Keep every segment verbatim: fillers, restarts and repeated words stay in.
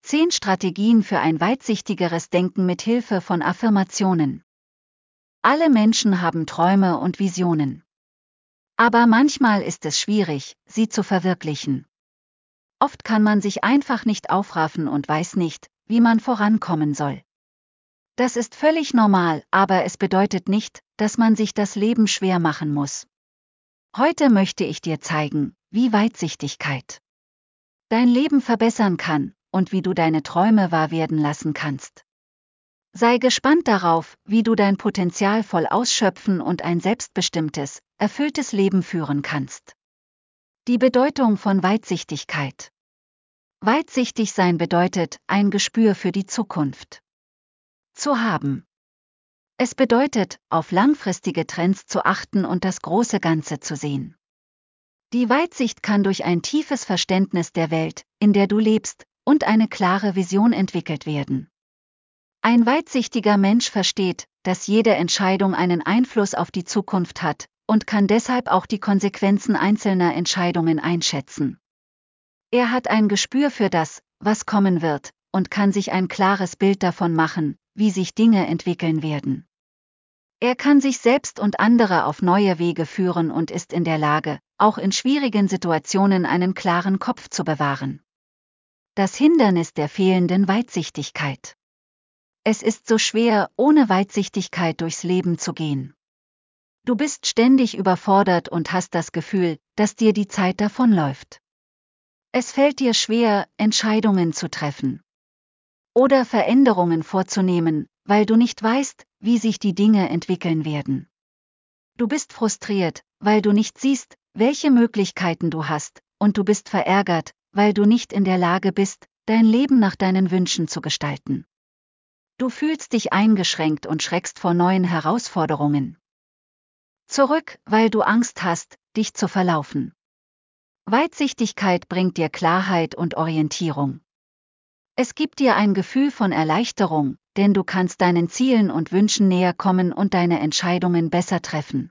Zehn Strategien für ein weitsichtigeres Denken mit Hilfe von Affirmationen. Alle Menschen haben Träume und Visionen. Aber manchmal ist es schwierig, sie zu verwirklichen. Oft kann man sich einfach nicht aufraffen und weiß nicht, wie man vorankommen soll. Das ist völlig normal, aber es bedeutet nicht, dass man sich das Leben schwer machen muss. Heute möchte ich dir zeigen, wie Weitsichtigkeit dein Leben verbessern kann und wie du deine Träume wahr werden lassen kannst. Sei gespannt darauf, wie du dein Potenzial voll ausschöpfen und ein selbstbestimmtes, erfülltes Leben führen kannst. Die Bedeutung von Weitsichtigkeit. Weitsichtig sein bedeutet, ein Gespür für die Zukunft zu haben. Es bedeutet, auf langfristige Trends zu achten und das große Ganze zu sehen. Die Weitsicht kann durch ein tiefes Verständnis der Welt, in der du lebst, und eine klare Vision entwickelt werden. Ein weitsichtiger Mensch versteht, dass jede Entscheidung einen Einfluss auf die Zukunft hat und kann deshalb auch die Konsequenzen einzelner Entscheidungen einschätzen. Er hat ein Gespür für das, was kommen wird, und kann sich ein klares Bild davon machen, wie sich Dinge entwickeln werden. Er kann sich selbst und andere auf neue Wege führen und ist in der Lage, auch in schwierigen Situationen einen klaren Kopf zu bewahren. Das Hindernis der fehlenden Weitsichtigkeit. Es ist so schwer, ohne Weitsichtigkeit durchs Leben zu gehen. Du bist ständig überfordert und hast das Gefühl, dass dir die Zeit davonläuft. Es fällt dir schwer, Entscheidungen zu treffen oder Veränderungen vorzunehmen, weil du nicht weißt, wie sich die Dinge entwickeln werden. Du bist frustriert, weil du nicht siehst, welche Möglichkeiten du hast, und du bist verärgert, weil du nicht in der Lage bist, dein Leben nach deinen Wünschen zu gestalten. Du fühlst dich eingeschränkt und schreckst vor neuen Herausforderungen zurück, weil du Angst hast, dich zu verlaufen. Weitsichtigkeit bringt dir Klarheit und Orientierung. Es gibt dir ein Gefühl von Erleichterung, denn du kannst deinen Zielen und Wünschen näher kommen und deine Entscheidungen besser treffen.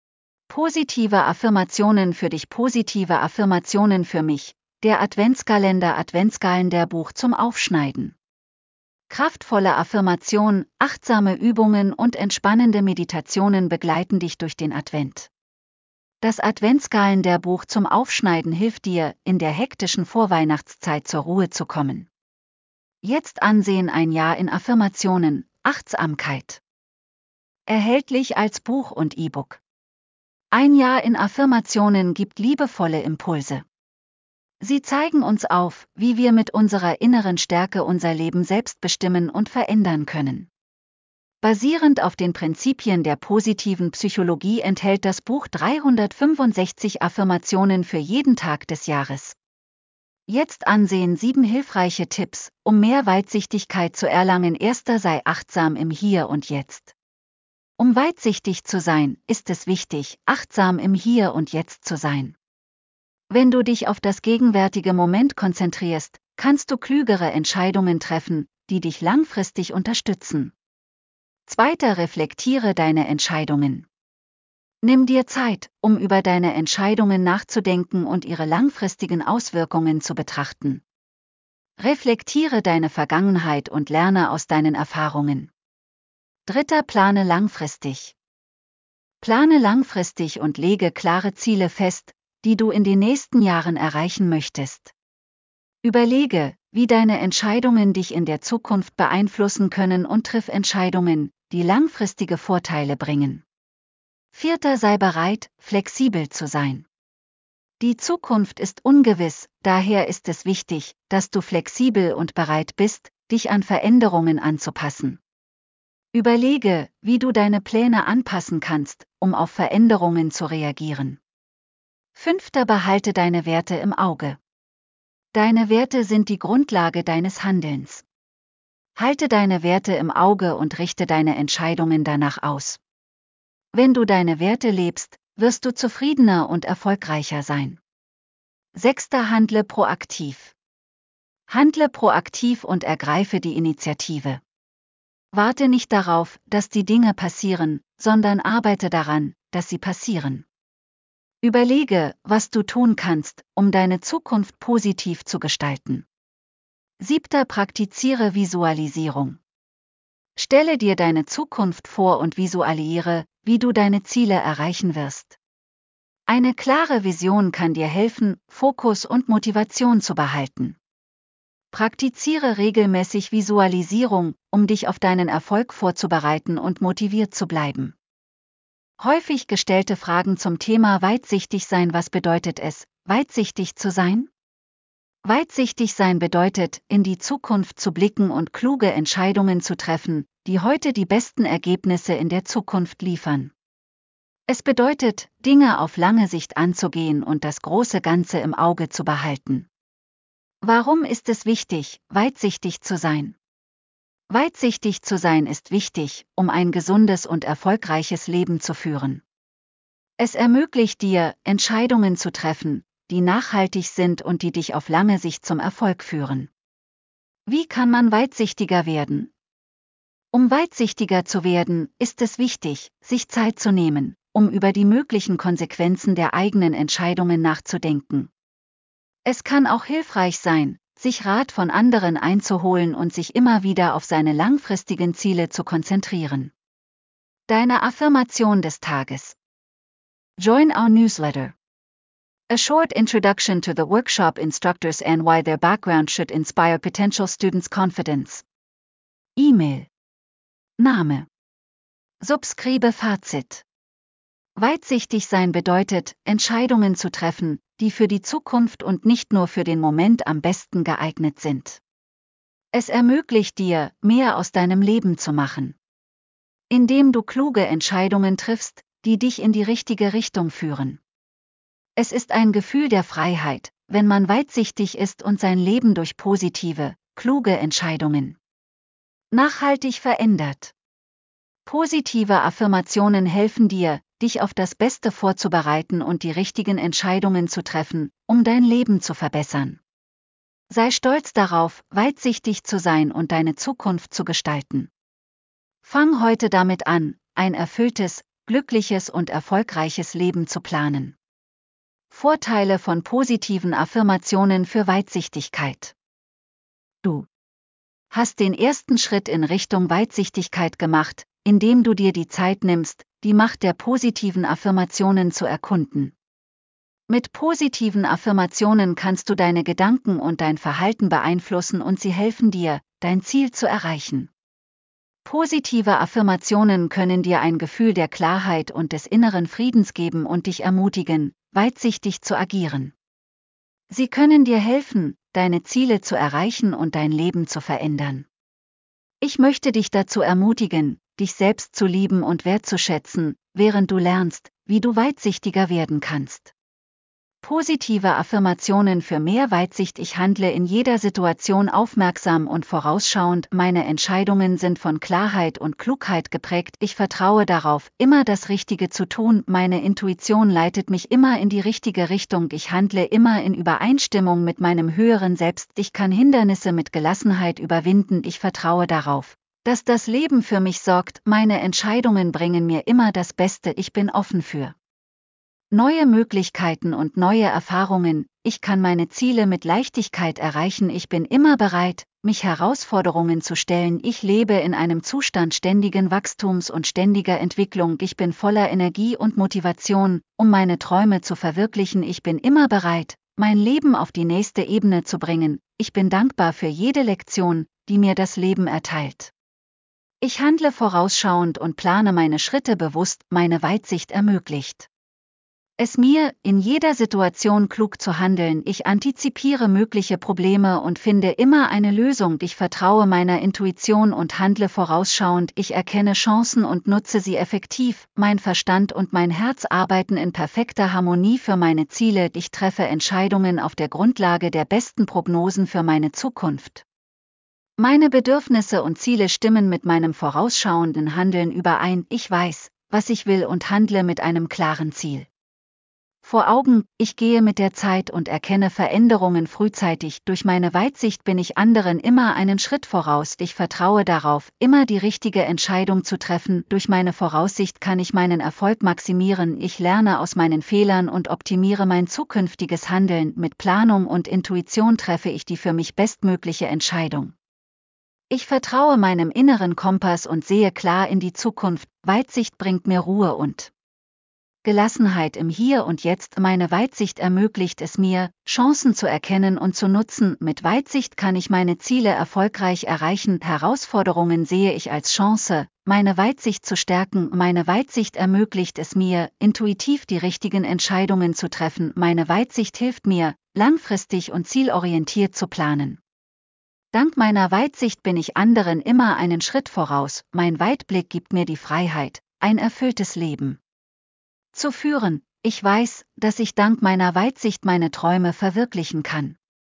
Positive Affirmationen für dich. Positive Affirmationen für mich. Der Adventskalender. Adventskalender-Buch zum Aufschneiden. Kraftvolle Affirmation, achtsame Übungen und entspannende Meditationen begleiten dich durch den Advent. Das Adventskalender-Buch zum Aufschneiden hilft dir, in der hektischen Vorweihnachtszeit zur Ruhe zu kommen. Jetzt ansehen: Ein Jahr in Affirmationen, Achtsamkeit. Erhältlich als Buch und E-Book. Ein Jahr in Affirmationen gibt liebevolle Impulse. Sie zeigen uns auf, wie wir mit unserer inneren Stärke unser Leben selbst bestimmen und verändern können. Basierend auf den Prinzipien der positiven Psychologie enthält das Buch dreihundertfünfundsechzig Affirmationen für jeden Tag des Jahres. Jetzt ansehen: Sieben hilfreiche Tipps, um mehr Weitsichtigkeit zu erlangen. Erster Sei achtsam im Hier und Jetzt. Um weitsichtig zu sein, ist es wichtig, achtsam im Hier und Jetzt zu sein. Wenn du dich auf das gegenwärtige Moment konzentrierst, kannst du klügere Entscheidungen treffen, die dich langfristig unterstützen. Zweiter Reflektiere deine Entscheidungen. Nimm dir Zeit, um über deine Entscheidungen nachzudenken und ihre langfristigen Auswirkungen zu betrachten. Reflektiere deine Vergangenheit und lerne aus deinen Erfahrungen. Dritter Plane langfristig. Plane langfristig und lege klare Ziele fest, die du in den nächsten Jahren erreichen möchtest. Überlege, wie deine Entscheidungen dich in der Zukunft beeinflussen können und triff Entscheidungen, die langfristige Vorteile bringen. Vierter Sei bereit, flexibel zu sein. Die Zukunft ist ungewiss, daher ist es wichtig, dass du flexibel und bereit bist, dich an Veränderungen anzupassen. Überlege, wie du deine Pläne anpassen kannst, um auf Veränderungen zu reagieren. Fünfter Behalte deine Werte im Auge. Deine Werte sind die Grundlage deines Handelns. Halte deine Werte im Auge und richte deine Entscheidungen danach aus. Wenn du deine Werte lebst, wirst du zufriedener und erfolgreicher sein. Sechster Handle proaktiv. Handle proaktiv und ergreife die Initiative. Warte nicht darauf, dass die Dinge passieren, sondern arbeite daran, dass sie passieren. Überlege, was du tun kannst, um deine Zukunft positiv zu gestalten. Siebter, praktiziere Visualisierung. Stelle dir deine Zukunft vor und visualisiere, wie du deine Ziele erreichen wirst. Eine klare Vision kann dir helfen, Fokus und Motivation zu behalten. Praktiziere regelmäßig Visualisierung, um dich auf deinen Erfolg vorzubereiten und motiviert zu bleiben. Häufig gestellte Fragen zum Thema weitsichtig sein. Was bedeutet es, weitsichtig zu sein? Weitsichtig sein bedeutet, in die Zukunft zu blicken und kluge Entscheidungen zu treffen, die heute die besten Ergebnisse in der Zukunft liefern. Es bedeutet, Dinge auf lange Sicht anzugehen und das große Ganze im Auge zu behalten. Warum ist es wichtig, weitsichtig zu sein? Weitsichtig zu sein ist wichtig, um ein gesundes und erfolgreiches Leben zu führen. Es ermöglicht dir, Entscheidungen zu treffen, die nachhaltig sind und die dich auf lange Sicht zum Erfolg führen. Wie kann man weitsichtiger werden? Um weitsichtiger zu werden, ist es wichtig, sich Zeit zu nehmen, um über die möglichen Konsequenzen der eigenen Entscheidungen nachzudenken. Es kann auch hilfreich sein, sich Rat von anderen einzuholen und sich immer wieder auf seine langfristigen Ziele zu konzentrieren. Deine Affirmation des Tages. Join our newsletter. A short introduction to the workshop instructors and why their background should inspire potential students' confidence. E-Mail. Name. Subscribe. Fazit. Weitsichtig sein bedeutet, Entscheidungen zu treffen, die für die Zukunft und nicht nur für den Moment am besten geeignet sind. Es ermöglicht dir, mehr aus deinem Leben zu machen. Indem du kluge Entscheidungen triffst, die dich in die richtige Richtung führen. Es ist ein Gefühl der Freiheit, wenn man weitsichtig ist und sein Leben durch positive, kluge Entscheidungen nachhaltig verändert. Positive Affirmationen helfen dir, dich auf das Beste vorzubereiten und die richtigen Entscheidungen zu treffen, um dein Leben zu verbessern. Sei stolz darauf, weitsichtig zu sein und deine Zukunft zu gestalten. Fang heute damit an, ein erfülltes, glückliches und erfolgreiches Leben zu planen. Vorteile von positiven Affirmationen für Weitsichtigkeit. Du hast den ersten Schritt in Richtung Weitsichtigkeit gemacht, indem du dir die Zeit nimmst, die Macht der positiven Affirmationen zu erkunden. Mit positiven Affirmationen kannst du deine Gedanken und dein Verhalten beeinflussen und sie helfen dir, dein Ziel zu erreichen. Positive Affirmationen können dir ein Gefühl der Klarheit und des inneren Friedens geben und dich ermutigen, weitsichtig zu agieren. Sie können dir helfen, deine Ziele zu erreichen und dein Leben zu verändern. Ich möchte dich dazu ermutigen, dich selbst zu lieben und wertzuschätzen, während du lernst, wie du weitsichtiger werden kannst. Positive Affirmationen für mehr Weitsicht. Ich handle in jeder Situation aufmerksam und vorausschauend. Meine Entscheidungen sind von Klarheit und Klugheit geprägt. Ich vertraue darauf, immer das Richtige zu tun. Meine Intuition leitet mich immer in die richtige Richtung. Ich handle immer in Übereinstimmung mit meinem höheren Selbst. Ich kann Hindernisse mit Gelassenheit überwinden. Ich vertraue darauf, dass das Leben für mich sorgt. Meine Entscheidungen bringen mir immer das Beste. Ich bin offen für neue Möglichkeiten und neue Erfahrungen. Ich kann meine Ziele mit Leichtigkeit erreichen. Ich bin immer bereit, mich Herausforderungen zu stellen. Ich lebe in einem Zustand ständigen Wachstums und ständiger Entwicklung. Ich bin voller Energie und Motivation, um meine Träume zu verwirklichen. Ich bin immer bereit, mein Leben auf die nächste Ebene zu bringen. Ich bin dankbar für jede Lektion, die mir das Leben erteilt. Ich handle vorausschauend und plane meine Schritte bewusst. Meine Weitsicht ermöglicht es mir, in jeder Situation klug zu handeln. Ich antizipiere mögliche Probleme und finde immer eine Lösung. Ich vertraue meiner Intuition und handle vorausschauend. Ich erkenne Chancen und nutze sie effektiv. Mein Verstand und mein Herz arbeiten in perfekter Harmonie für meine Ziele. Ich treffe Entscheidungen auf der Grundlage der besten Prognosen für meine Zukunft. Meine Bedürfnisse und Ziele stimmen mit meinem vorausschauenden Handeln überein. Ich weiß, was ich will und handle mit einem klaren Ziel. vor Augen, ich gehe mit der Zeit und erkenne Veränderungen frühzeitig. Durch meine Weitsicht bin ich anderen immer einen Schritt voraus. Ich vertraue darauf, immer die richtige Entscheidung zu treffen. Durch meine Voraussicht kann ich meinen Erfolg maximieren. Ich lerne aus meinen Fehlern und optimiere mein zukünftiges Handeln. Mit Planung und Intuition treffe ich die für mich bestmögliche Entscheidung. Ich vertraue meinem inneren Kompass und sehe klar in die Zukunft. Weitsicht bringt mir Ruhe und Gelassenheit im Hier und Jetzt. Meine Weitsicht ermöglicht es mir, Chancen zu erkennen und zu nutzen. Mit Weitsicht kann ich meine Ziele erfolgreich erreichen. Herausforderungen sehe ich als Chance, meine Weitsicht zu stärken. Meine Weitsicht ermöglicht es mir, intuitiv die richtigen Entscheidungen zu treffen. Meine Weitsicht hilft mir, langfristig und zielorientiert zu planen. Dank meiner Weitsicht bin ich anderen immer einen Schritt voraus. Mein Weitblick gibt mir die Freiheit, ein erfülltes Leben zu führen. Ich weiß, dass ich dank meiner Weitsicht meine Träume verwirklichen kann.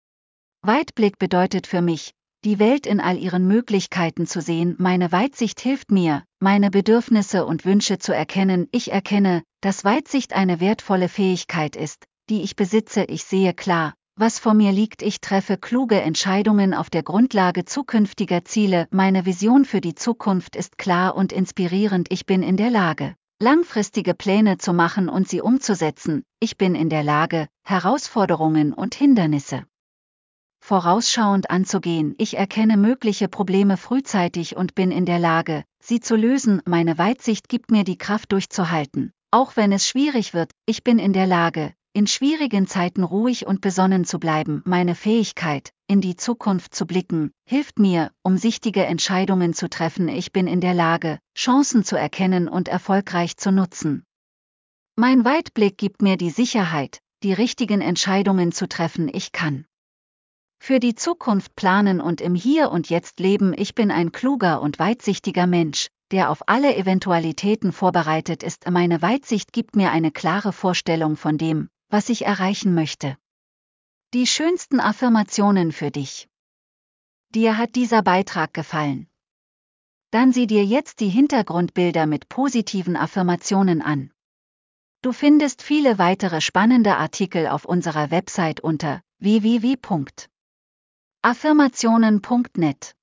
Weitblick bedeutet für mich, die Welt in all ihren Möglichkeiten zu sehen. Meine Weitsicht hilft mir, meine Bedürfnisse und Wünsche zu erkennen. Ich erkenne, dass Weitsicht eine wertvolle Fähigkeit ist, die ich besitze. Ich sehe klar, was vor mir liegt. Ich treffe kluge Entscheidungen auf der Grundlage zukünftiger Ziele. Meine Vision für die Zukunft ist klar und inspirierend. Ich bin in der Lage, langfristige Pläne zu machen und sie umzusetzen. Ich bin in der Lage, Herausforderungen und Hindernisse vorausschauend anzugehen. Ich erkenne mögliche Probleme frühzeitig und bin in der Lage, sie zu lösen. Meine Weitsicht gibt mir die Kraft durchzuhalten, auch wenn es schwierig wird. Ich bin in der Lage, in schwierigen Zeiten ruhig und besonnen zu bleiben. Meine Fähigkeit, in die Zukunft zu blicken, hilft mir, umsichtige Entscheidungen zu treffen. Ich bin in der Lage, Chancen zu erkennen und erfolgreich zu nutzen. Mein Weitblick gibt mir die Sicherheit, die richtigen Entscheidungen zu treffen. Ich kann für die Zukunft planen und im Hier und Jetzt leben. Ich bin ein kluger und weitsichtiger Mensch, der auf alle Eventualitäten vorbereitet ist. Meine Weitsicht gibt mir eine klare Vorstellung von dem, was ich erreichen möchte. Die schönsten Affirmationen für dich. Dir hat dieser Beitrag gefallen? Dann sieh dir jetzt die Hintergrundbilder mit positiven Affirmationen an. Du findest viele weitere spannende Artikel auf unserer Website unter w w w punkt affirmationen punkt net.